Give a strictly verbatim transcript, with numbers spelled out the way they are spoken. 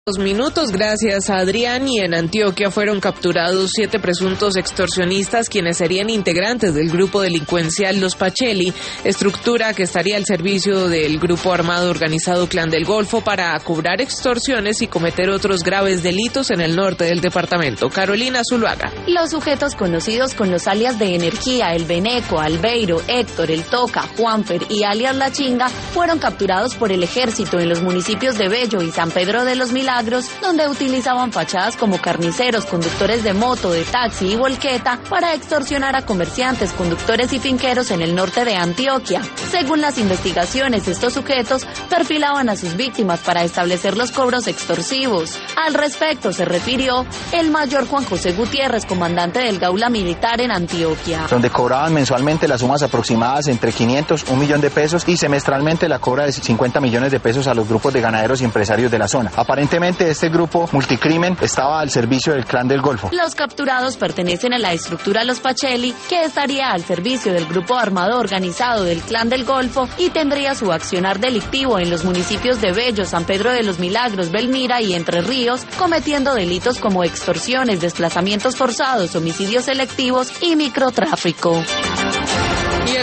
Dos minutos, gracias a Adrián. Y en Antioquia fueron capturados siete presuntos extorsionistas quienes serían integrantes del grupo delincuencial Los Pacheli, estructura que estaría al servicio del grupo armado organizado Clan del Golfo para cobrar extorsiones y cometer otros graves delitos en el norte del departamento. Carolina Zuluaga. Los sujetos conocidos con los alias de Energía, El Beneco, Albeiro, Héctor, El Toca, Juanfer y alias La Chinga fueron capturados por el ejército en los municipios de Bello y San Pedro de los Milagros, donde utilizaban fachadas como carniceros, conductores de moto, de taxi y volqueta para extorsionar a comerciantes, conductores y finqueros en el norte de Antioquia. Según las investigaciones, estos sujetos perfilaban a sus víctimas para establecer los cobros extorsivos. Al respecto se refirió el mayor Juan José Gutiérrez, comandante del Gaula Militar en Antioquia. Donde cobraban mensualmente las sumas aproximadas entre quinientos, un millón de pesos y semestralmente la cobra de cincuenta millones de pesos a los grupos de ganaderos y empresarios de la zona. Aparentemente este grupo multicrimen estaba al servicio del Clan del Golfo. Los capturados pertenecen a la estructura Los Pacheli, que estaría al servicio del grupo armado organizado del Clan del Golfo y tendría su accionar delictivo en los municipios de Bello, San Pedro de los Milagros, Belmira y Entre Ríos, cometiendo delitos como extorsiones, desplazamientos forzados, homicidios selectivos y microtráfico.